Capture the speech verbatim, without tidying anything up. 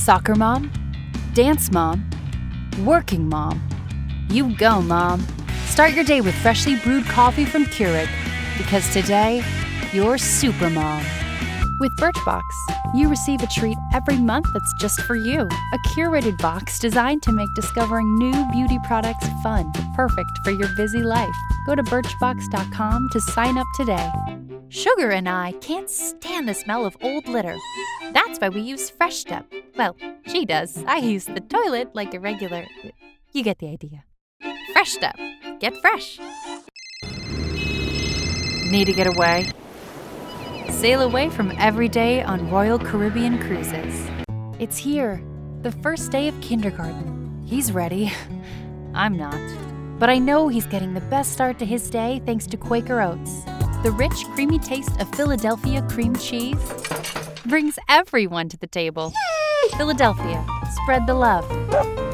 Soccer mom? Dance mom? Working mom? You go, mom. Start your day with freshly brewed coffee from Keurig, because today, you're super mom. With Birchbox, you receive a treat every month that's just for you. A curated box designed to make discovering new beauty products fun, perfect for your busy life. Go to birchbox dot com to sign up today. Sugar and I can't stand the smell of old litter. That's why we use Fresh Step. Well, she does. I use the toilet like a regular... You get the idea. Fresh Step. Get fresh. Need to get away? Sail away from every day on Royal Caribbean Cruises. It's here, the first day of kindergarten. He's ready. I'm not. But I know he's getting the best start to his day thanks to Quaker Oats. The rich, creamy taste of Philadelphia cream cheese brings everyone to the table. Philadelphia, spread the love.